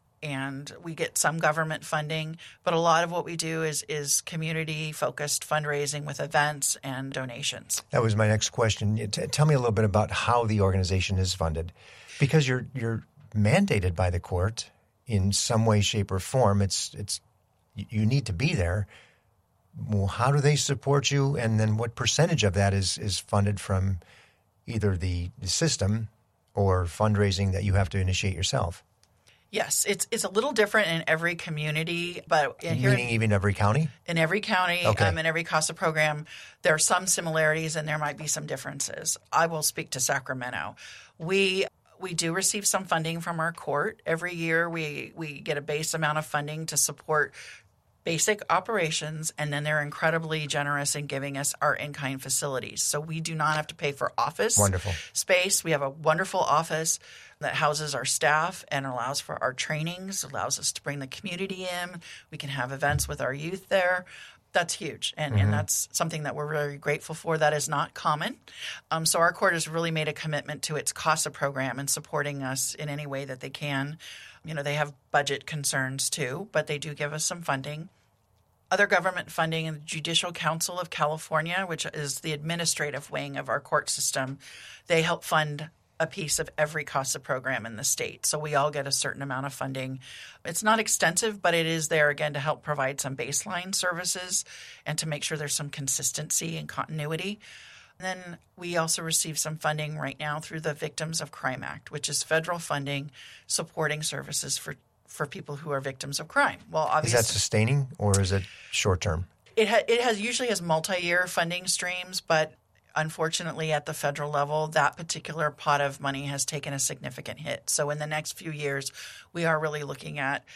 And we get some government funding, but a lot of what we do is community-focused fundraising with events and donations. That was my next question. Tell me a little bit about how the organization is funded. Because you're mandated by the court in some way, shape, or form. It's you need to be there. Well, how do they support you? And then what percentage of that is funded from either the system or fundraising that you have to initiate yourself? Yes, it's a little different in every community, but meaning even every county? In every county, okay. In every CASA program, there are some similarities and there might be some differences. I will speak to Sacramento. We do receive some funding from our court. Every year we get a base amount of funding to support basic operations, and then they're incredibly generous in giving us our in-kind facilities. So we do not have to pay for office space. We have a wonderful office that houses our staff and allows for our trainings, allows us to bring the community in. We can have events with our youth there. That's huge, and that's something that we're very grateful for. That is not common. So our court has really made a commitment to its CASA program and supporting us in any way that they can. They have budget concerns too, but they do give us some funding. Other government funding in the Judicial Council of California, which is the administrative wing of our court system, they help fund a piece of every CASA program in the state. So we all get a certain amount of funding. It's not extensive, but it is there, again, to help provide some baseline services and to make sure there's some consistency and continuity. And then we also receive some funding right now through the Victims of Crime Act, which is federal funding supporting services for people who are victims of crime. Well, obviously, is that sustaining or is it short term? It usually has multi-year funding streams, but unfortunately at the federal level, that particular pot of money has taken a significant hit. So in the next few years, we are really looking at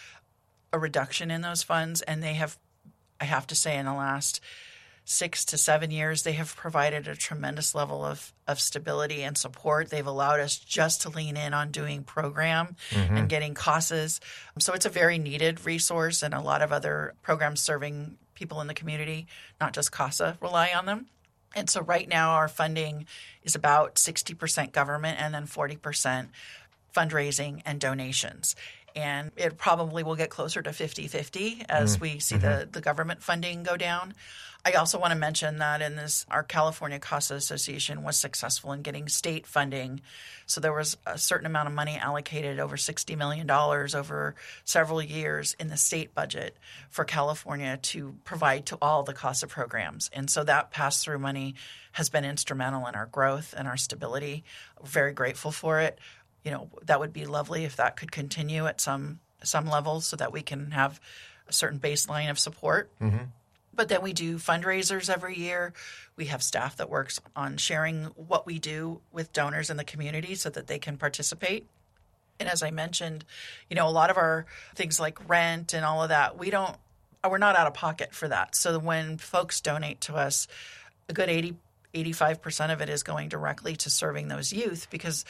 a reduction in those funds, and I have to say, in the last 6 to 7 years, they have provided a tremendous level of stability and support. They've allowed us just to lean in on doing program and getting CASAs. So it's a very needed resource, and a lot of other programs serving people in the community, not just CASA, rely on them. And so right now our funding is about 60% government and then 40% fundraising and donations. And it probably will get closer to 50-50 as we see the government funding go down. I also want to mention that in this, our California CASA Association was successful in getting state funding. So there was a certain amount of money allocated, over $60 million over several years in the state budget for California to provide to all the CASA programs. And so that pass-through money has been instrumental in our growth and our stability. We're very grateful for it. That would be lovely if that could continue at some level so that we can have a certain baseline of support. Mm-hmm. But then we do fundraisers every year. We have staff that works on sharing what we do with donors in the community so that they can participate. And as I mentioned, a lot of our things like rent and all of that, we're not out of pocket for that. So when folks donate to us, a good 85% of it is going directly to serving those youth because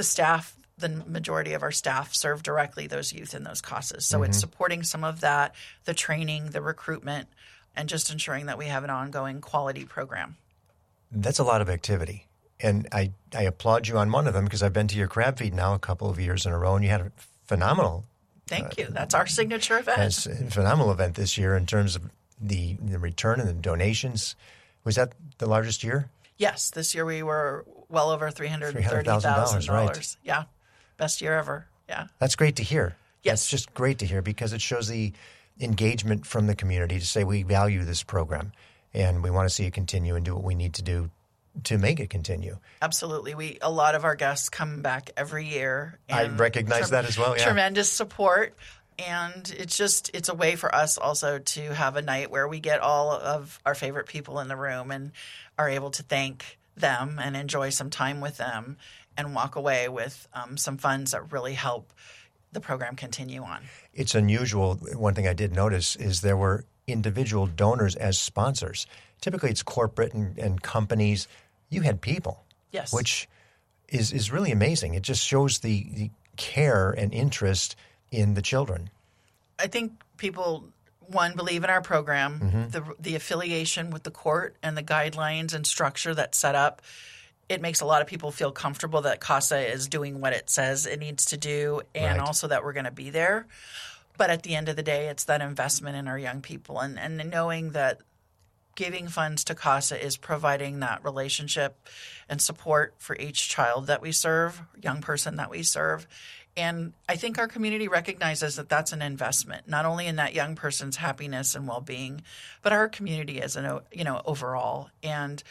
the majority of our staff serve directly those youth in those CASAs. So it's supporting some of that, the training, the recruitment, and just ensuring that we have an ongoing quality program. That's a lot of activity. And I applaud you on one of them because I've been to your crab feed now a couple of years in a row, and you had a phenomenal Thank you. That's our signature event. It's a phenomenal event this year in terms of the return and the donations. Was that the largest year? Yes. This year we were well over $330,000. Right. Yeah. Best year ever. Yeah. That's great to hear. Yes. It's just great to hear because it shows the engagement from the community to say we value this program and we want to see it continue and do what we need to do to make it continue. Absolutely. A lot of our guests come back every year. And I recognize that as well. Yeah. Tremendous support. And it's a way for us also to have a night where we get all of our favorite people in the room and are able to thank them and enjoy some time with them and walk away with some funds that really help the program continue on. It's unusual. One thing I did notice is there were individual donors as sponsors. Typically it's corporate and companies. You had people. Yes. Which is really amazing. It just shows the care and interest in the children. I think people, one, believe in our program, the affiliation with the court and the guidelines and structure that's set up. It makes a lot of people feel comfortable that CASA is doing what it says it needs to do and also that we're going to be there. But at the end of the day, it's that investment in our young people and knowing that giving funds to CASA is providing that relationship and support for each child that we serve, young person that we serve. And I think our community recognizes that that's an investment, not only in that young person's happiness and well-being, but our community as overall. And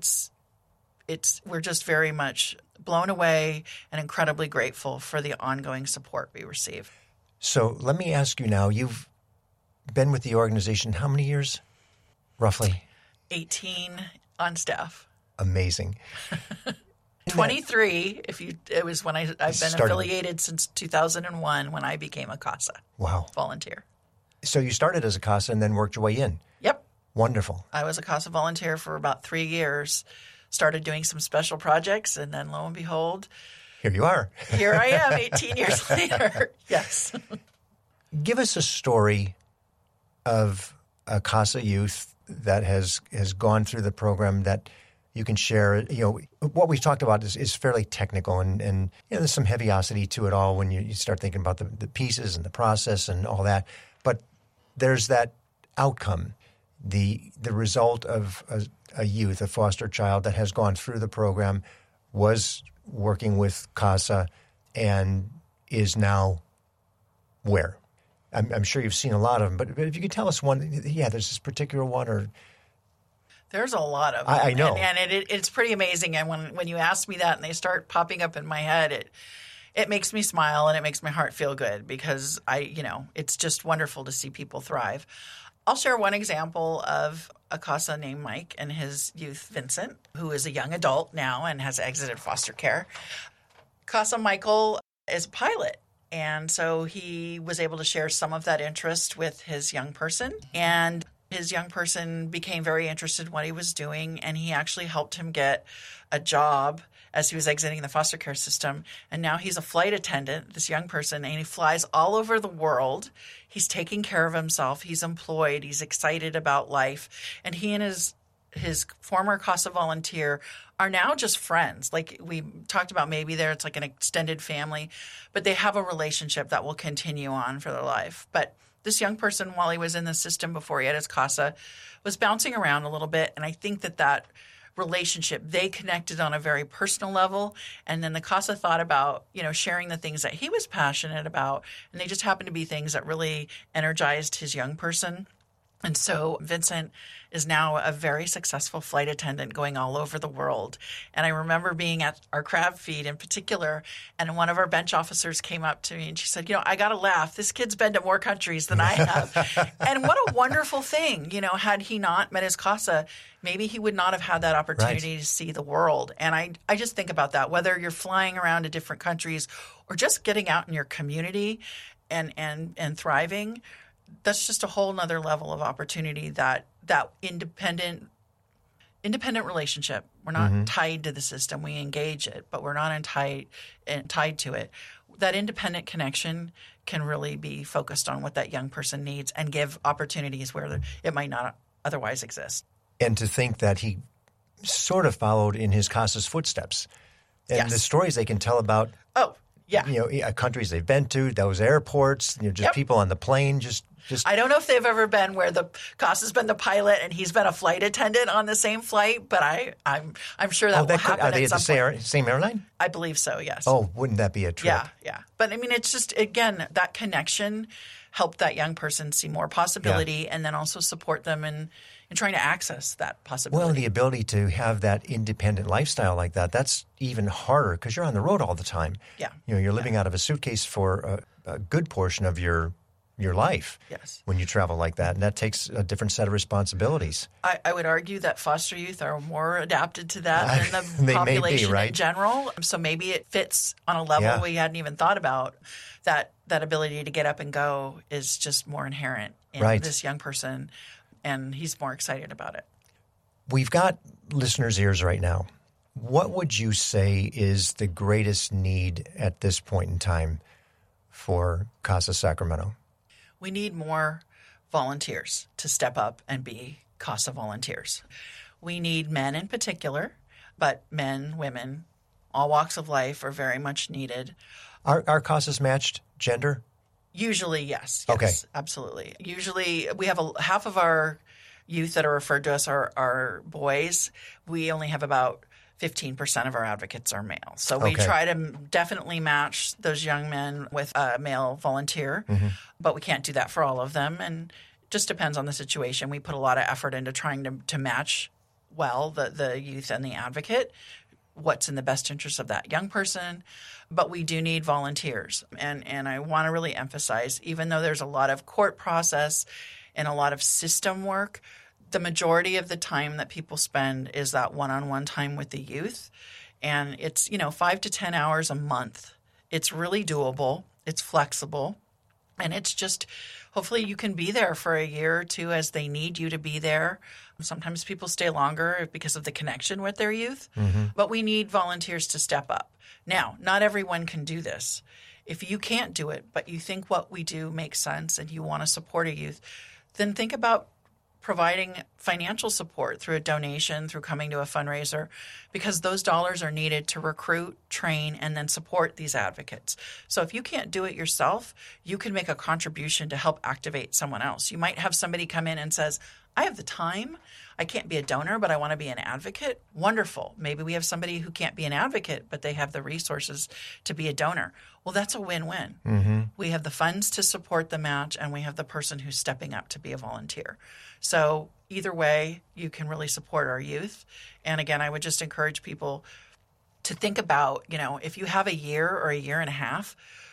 we're just very much blown away and incredibly grateful for the ongoing support we receive. So let me ask you now, you've been with the organization how many years, roughly? 18 on staff. Amazing. 23, it was when I've been affiliated since 2001 when I became a CASA volunteer. So you started as a CASA and then worked your way in. Yep. Wonderful. I was a CASA volunteer for about 3 years, started doing some special projects, and then lo and behold, here you are. Here I am 18 years later. Yes. Give us a story of a CASA youth that has gone through the program that you can share. What we've talked about is fairly technical and there's some heaviosity to it all when you start thinking about the pieces and the process and all that. But there's that outcome, the result of a youth, a foster child that has gone through the program, was working with CASA and is now where? I'm sure you've seen a lot of them, but if you could tell us one, there's this particular one or... There's a lot of them. I know. And it's pretty amazing. And when you ask me that and they start popping up in my head, it makes me smile and it makes my heart feel good because it's just wonderful to see people thrive. I'll share one example of a CASA named Mike and his youth, Vincent, who is a young adult now and has exited foster care. CASA Michael is a pilot. And so he was able to share some of that interest with his young person. And his young person became very interested in what he was doing, and he actually helped him get a job as he was exiting the foster care system. And now he's a flight attendant, this young person, and he flies all over the world. He's taking care of himself. He's employed. He's excited about life. And he and his his former CASA volunteer are now just friends. Like we talked about, maybe it's like an extended family, but they have a relationship that will continue on for their life. But this young person, while he was in the system before he had his CASA, was bouncing around a little bit. And I think that relationship, they connected on a very personal level. And then the CASA thought about, sharing the things that he was passionate about. And they just happened to be things that really energized his young person. And so Vincent is now a very successful flight attendant going all over the world. And I remember being at our crab feed in particular, and one of our bench officers came up to me and she said, I got to laugh. This kid's been to more countries than I have. And what a wonderful thing. Had he not met his CASA, maybe he would not have had that opportunity to see the world. And I just think about that, whether you're flying around to different countries or just getting out in your community and thriving. That's just a whole nother level of opportunity, that independent relationship. We're not tied to the system. We engage it, but we're not tied to it. That independent connection can really be focused on what that young person needs and give opportunities where it might not otherwise exist. And to think that he sort of followed in his CASA's footsteps. And the stories they can tell about countries they've been to, those airports, just people on the plane, just I don't know if they've ever been where the CASA's been the pilot and he's been a flight attendant on the same flight, but I'm sure that will happen. Are they at the same airline? I believe so, yes. Oh, wouldn't that be a trip? Yeah. But I mean, it's just, again, that connection helped that young person see more possibility and then also support them in trying to access that possibility. Well, the ability to have that independent lifestyle like that's even harder because you're on the road all the time. Yeah. You're living out of a suitcase for a good portion of your life when you travel like that, and that takes a different set of responsibilities. I would argue that foster youth are more adapted to that than the population in general. So maybe it fits on a level we hadn't even thought about. That ability to get up and go is just more inherent in this young person, and he's more excited about it. We've got listeners' ears right now. What would you say is the greatest need at this point in time for CASA Sacramento? We need more volunteers to step up and be CASA volunteers. We need men in particular, but men, women, all walks of life are very much needed. Are CASAs matched gender? Usually, yes. Okay. Absolutely. Usually, we have half of our youth that are referred to us are boys. We only have about 15% of our advocates are male. So we try to definitely match those young men with a male volunteer, but we can't do that for all of them. And it just depends on the situation. We put a lot of effort into trying to match well the youth and the advocate, what's in the best interest of that young person. But we do need volunteers. And I want to really emphasize, even though there's a lot of court process and a lot of system work, the majority of the time that people spend is that one-on-one time with the youth. And it's, 5 to 10 hours a month. It's really doable. It's flexible. And it's just, hopefully you can be there for a year or two as they need you to be there. Sometimes people stay longer because of the connection with their youth. But we need volunteers to step up. Now, not everyone can do this. If you can't do it, but you think what we do makes sense and you want to support a youth, then think about providing financial support through a donation, through coming to a fundraiser, because those dollars are needed to recruit, train, and then support these advocates. So if you can't do it yourself, you can make a contribution to help activate someone else. You might have somebody come in and says, I have the time. I can't be a donor, but I want to be an advocate. Wonderful. Maybe we have somebody who can't be an advocate, but they have the resources to be a donor. Well, that's a win-win. We have the funds to support the match, and we have the person who's stepping up to be a volunteer. So either way, you can really support our youth. And again, I would just encourage people to think about, if you have a year or a year and a half,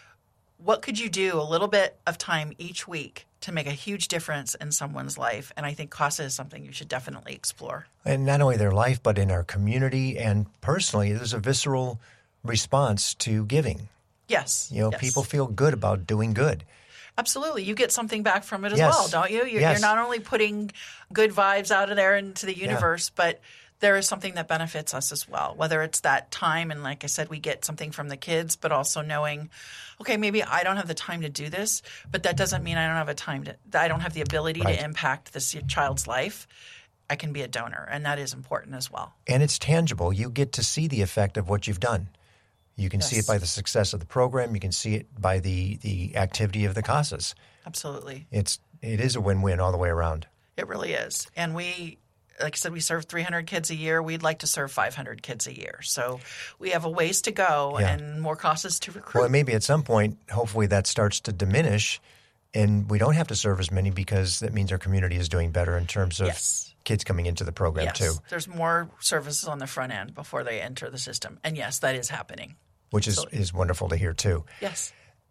what could you do a little bit of time each week to make a huge difference in someone's life? And I think CASA is something you should definitely explore. And not only their life, but in our community and personally, there's a visceral response to giving. Yes. People feel good about doing good. Absolutely. You get something back from it as well, don't you? You're not only putting good vibes out of there into the universe, but there is something that benefits us as well, whether it's that time. And like I said, we get something from the kids, but also knowing, okay, maybe I don't have the time to do this, but that doesn't mean I don't have the ability to impact this child's life. I can be a donor, and that is important as well. And it's tangible. You get to see the effect of what you've done. You can see it by the success of the program. You can see it by the activity of the CASAs. Absolutely. It is a win-win all the way around. It really is. And like I said, we serve 300 kids a year. We'd like to serve 500 kids a year. So we have a ways to go and more CASAs to recruit. Well, maybe at some point, hopefully that starts to diminish and we don't have to serve as many because that means our community is doing better in terms of kids coming into the program too. There's more services on the front end before they enter the system. And yes, that is happening. Which is wonderful to hear too. Yes.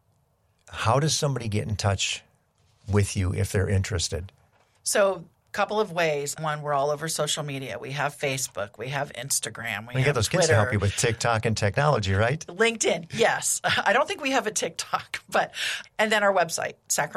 How does somebody get in touch with you if they're interested? So couple of ways. One, we're all over social media. We have Facebook. We have Instagram. We have get those Twitter. Kids to help you with TikTok and technology, right? LinkedIn, yes. I don't think we have a TikTok, and then our website,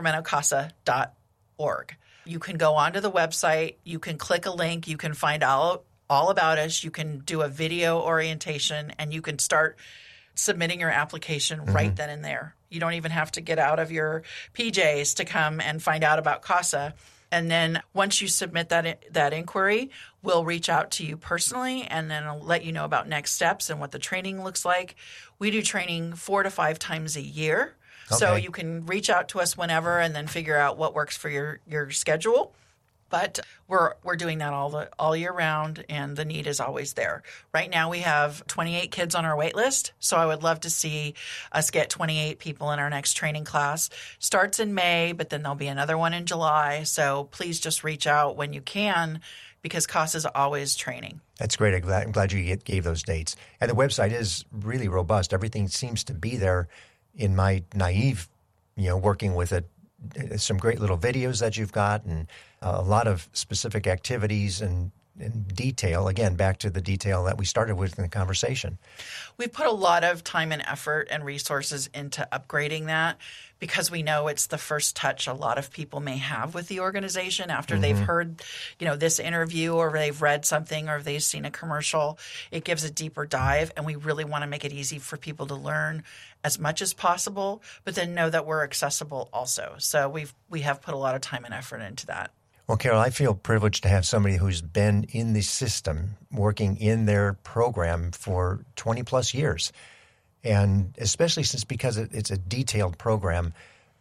sacramentocasa.org. You can go onto the website. You can click a link. You can find out all about us. You can do a video orientation, and you can start submitting your application right then and there. You don't even have to get out of your PJs to come and find out about CASA. And then once you submit that inquiry, we'll reach out to you personally and then I'll let you know about next steps and what the training looks like. We do training 4 to 5 times a year. Okay. So you can reach out to us whenever and then figure out what works for your schedule. But we're doing that all year round, and the need is always there. Right now we have 28 kids on our wait list, so I would love to see us get 28 people in our next training class. Starts in May, but then there'll be another one in July. So please just reach out when you can because CASA is always training. That's great. I'm glad you gave those dates. And the website is really robust. Everything seems to be there. In my naive, working with it, some great little videos that you've got and a lot of specific activities and detail, again, back to the detail that we started with in the conversation. We've put a lot of time and effort and resources into upgrading that because we know it's the first touch a lot of people may have with the organization after they've heard, this interview or they've read something or they've seen a commercial. It gives a deeper dive, and we really want to make it easy for people to learn as much as possible, but then know that we're accessible also. So we have put a lot of time and effort into that. Well, Carol, I feel privileged to have somebody who's been in the system, working in their program for 20 plus years. And especially because it's a detailed program,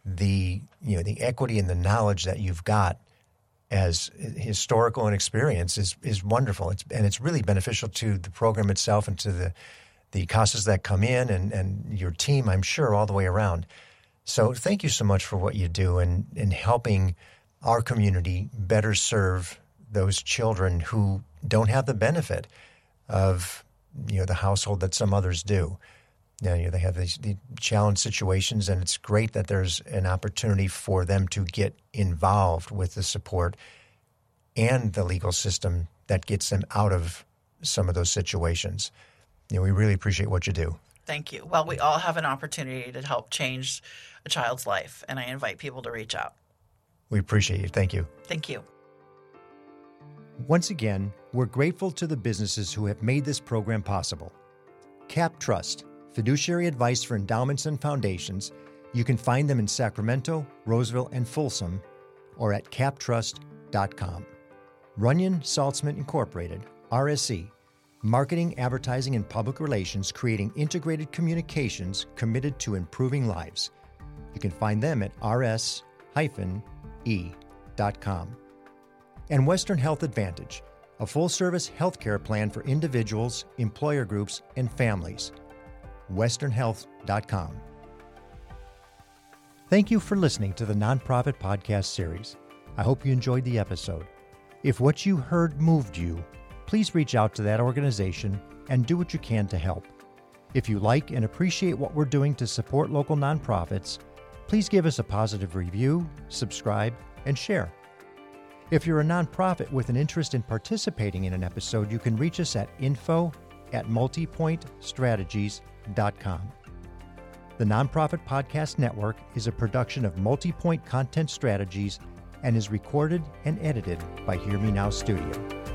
the equity and the knowledge that you've got as historical and experience is wonderful. It's really beneficial to the program itself and to the CASAs that come in and your team, I'm sure, all the way around. So thank you so much for what you do in helping our community better serve those children who don't have the benefit of the household that some others do. They have these challenge situations, and it's great that there's an opportunity for them to get involved with the support and the legal system that gets them out of some of those situations. We really appreciate what you do. Thank you. Well, we all have an opportunity to help change a child's life, and I invite people to reach out. We appreciate you. Thank you. Thank you. Once again, we're grateful to the businesses who have made this program possible. Cap Trust, fiduciary advice for endowments and foundations. You can find them in Sacramento, Roseville, and Folsom, or at captrust.com. Runyon Saltzman Incorporated, RSC, marketing, advertising, and public relations, creating integrated communications committed to improving lives. You can find them at rs-e.com. And Western Health Advantage, a full-service healthcare plan for individuals, employer groups, and families. westernhealth.com. Thank you for listening to the Nonprofit Podcast Series. I hope you enjoyed the episode. If what you heard moved you, please reach out to that organization and do what you can to help. If you like and appreciate what we're doing to support local nonprofits, please give us a positive review, subscribe, and share. If you're a nonprofit with an interest in participating in an episode, you can reach us at info@multipointstrategies.com. The Nonprofit Podcast Network is a production of Multipoint Content Strategies and is recorded and edited by Hear Me Now Studio.